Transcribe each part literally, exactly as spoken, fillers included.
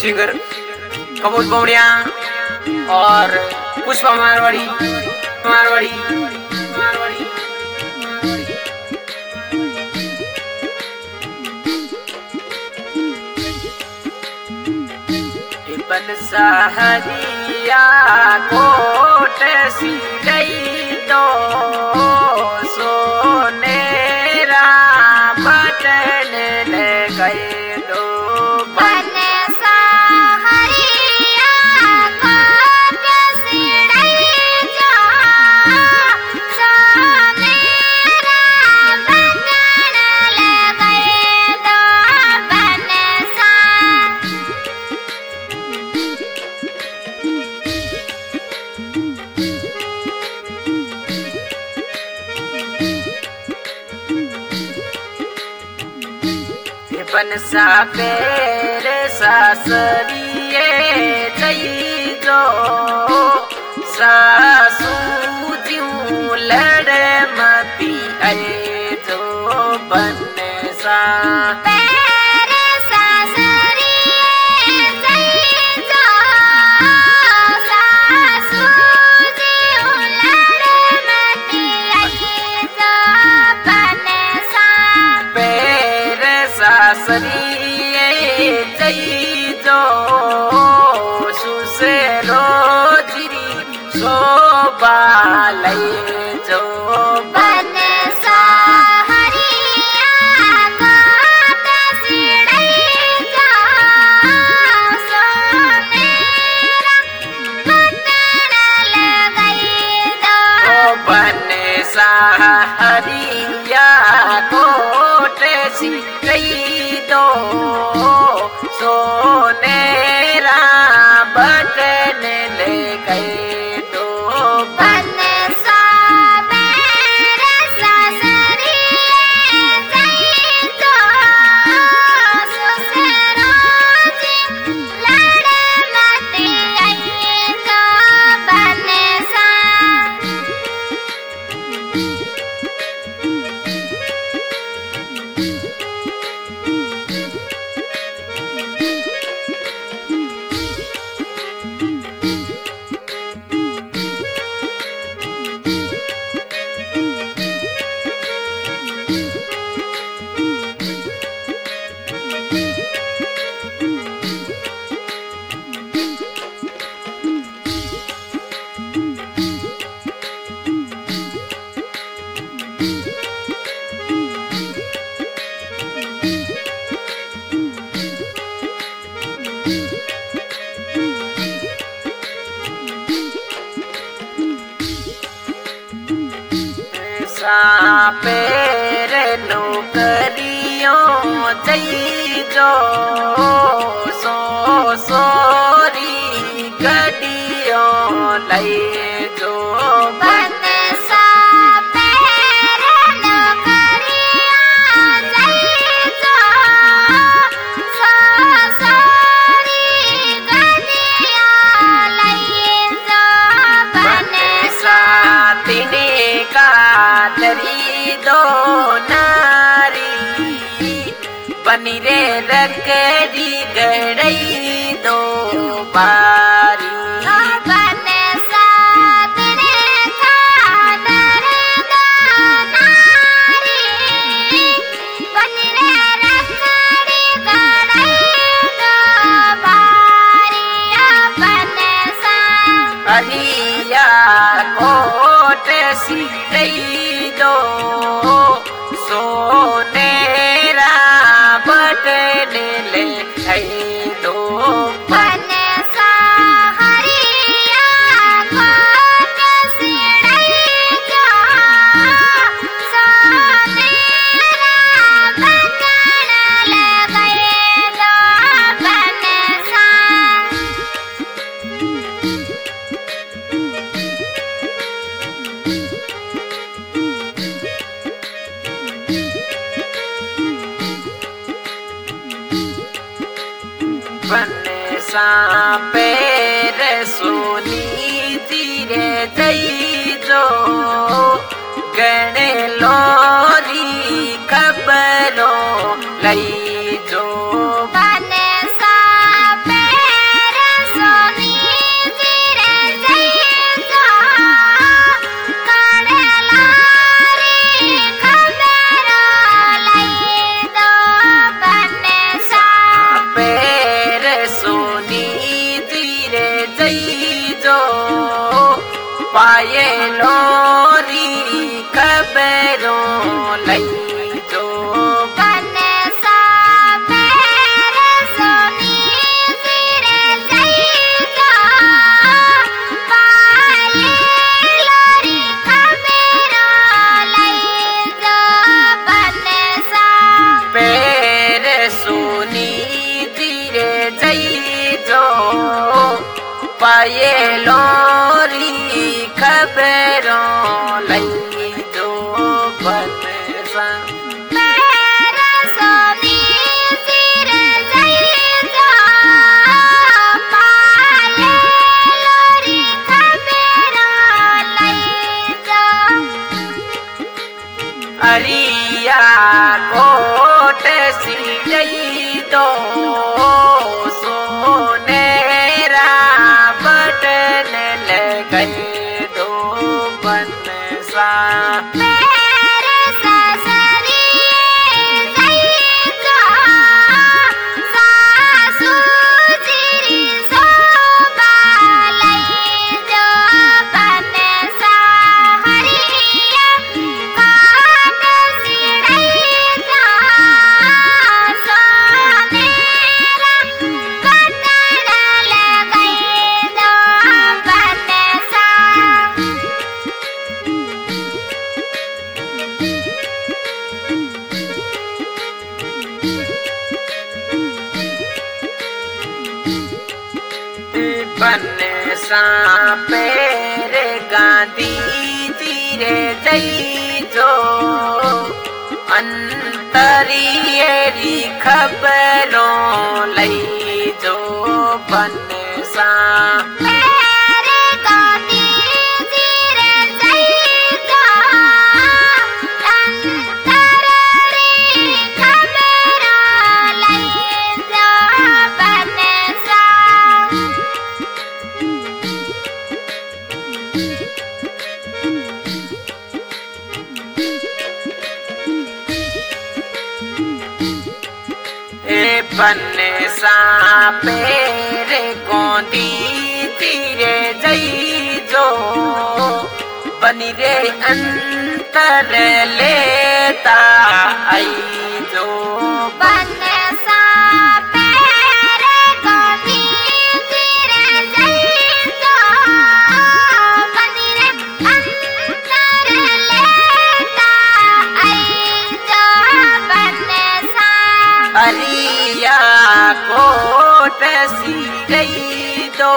Singer Kamod बौड़िया और पुष्पा मारवाड़ी मारवाड़ी मारवाड़ी बन सहरिया कोट सिलई दो सोनेरा बटन ले गए दो बन सहरिया कोट सिलई दो सोनेरा बटन ले गए दो बन सा बनसा पेरे सासरिए जई जो सासू ज्यों लड़े मती आए जो बनसा पेरे सासरिए जई जो सासू ज्यों लड़े मती आए जो बनसा पेरे सासरिए जई जो सुसेरो जिरी शोभा लई जो बन सहरिया कोट सिलई जो सोनेरा बटन ले गए दो बन सहरिया कोट सिलई दो सोनेरा बटन ले गए दो बन सा पेरे सासरिए जई जो सुसेरो जी लड़े मती आए जो बन सा पेरे नौकरियों जई जो सो सोरी गडियों लई जो बन सा पेरे नौकरिया जई जो सो सोरी गलिया लई जो बन सा तिने का दरी दो नारी बनी रे रकड़ी गड़ई दो बारी बन सा तेरे खातर दो नारी बन रे रखड़ी गड़ई दो बारिया बन सा अलिया कोट सिलई दो सोनेरा बटन ले गए दो बन सहरिया कोट सिलई जो सोनेरा बटन ले गए दो बन सा बने सा पेर सोनी धीरे जई जो गणे लोरी खबरों लई जो बन सा पे पाए लोरी खबरों लई जो बनसा पैरा सोनी सिर जैसा पाए लोरी खबरों लई जा अरिया कोट सिलई दो सोनेरा बटन लगे दो बनसा पैरा ससरी जैसा सासू जिरी सोबा लई जो बनसा हरिया काट सिड़ई जा सोनेरा बटन लगे दो बनसा बनसा पेरे गांधी तीरे जई जो अंतरियरी खबरों लई जो बनसा पैरे गांधी जीरे जैसा अंतररी खबरों लई जो बनसा ए बनसा पेरे गोंदी तीरे जई जो बनी रे अंतर लेता आई जो बनसा पैरे गांधी जीरे जैसा बनी रे अंतर लेता आई जो बनसा अरिया कोट सिरई दो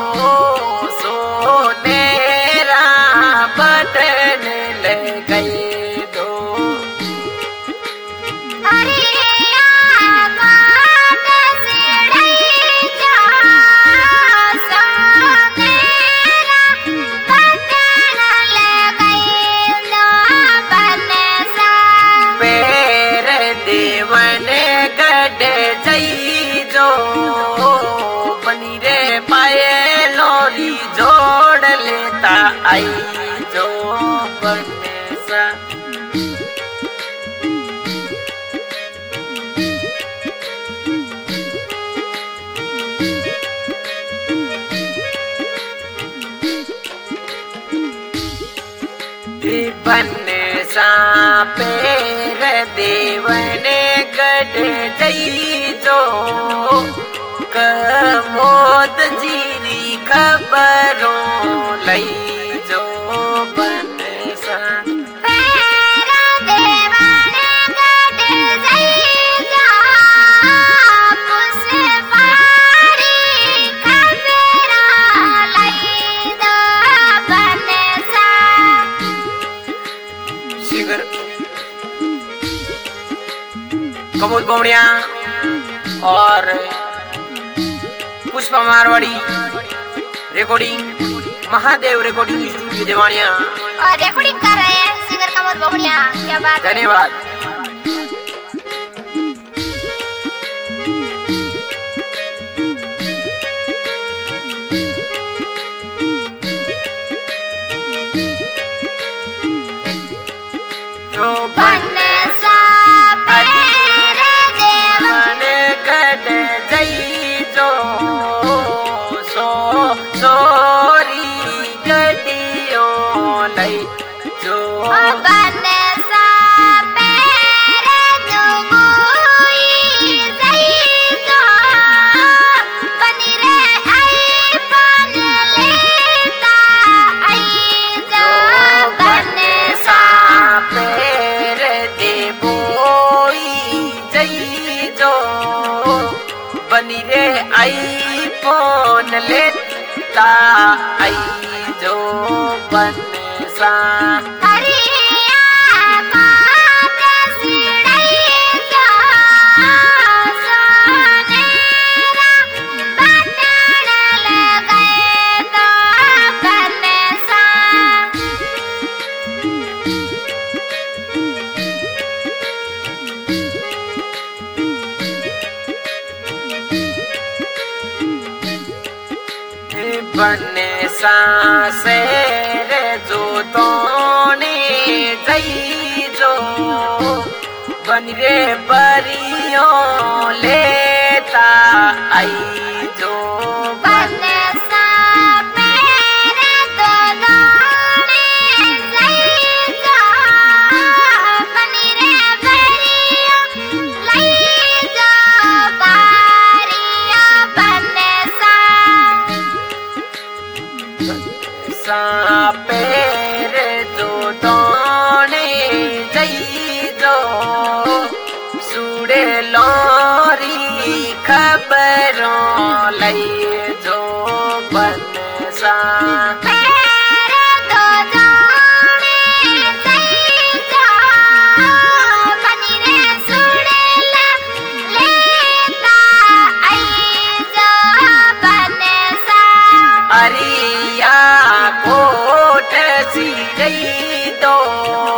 सोनेरा बटन लगे दो हरिया काट सिड़ई जा सोनेरा बटन लगे दो बनसा पेर देवन गड जई जो बनी रे पाए लोरी जोड़ लेता आई जो बनसा बनसा पेर देवन गड जई जो कमोद जीरी खबरों लई जो बनसा पैरा देवान गड जैसा पुष्पारी खबरों लई दो बनसा सिंगर कमोद बमड़िया और Pushpa Marwari recording Mahadev recording studio Devaniya और रिकॉर्डिंग कर रहे हैं सिंगर कमोद बबड़िया। क्या बात है। धन्यवाद। तो बनसा पैरे देवन गड जई जो सो सोरी गडियो लई जो बनसा पैरे जुगुई जैसा बनी रे आई पान लेता आई जो बनसा पेर देबोई जई जो बनी रे आई फोन लेता लेता आई जो बनसा हरिया बात सिड़ई जो सोनेरा बटन लगाए तो बनसा बनसा शेर जो तोने जई जो बन रे परियों लेता आई जो बनसा मेरे तो दोने जई जो बनी रे बरिया लई जो बारिया बनसा सा पेर जो तोने जई जो सुड़े लोरी खबरों लई जो बनसा मेरे तो दोने जई जो बनी रे सुड़ेला लेता आई जो बनसा अरिया कोट सी गई तो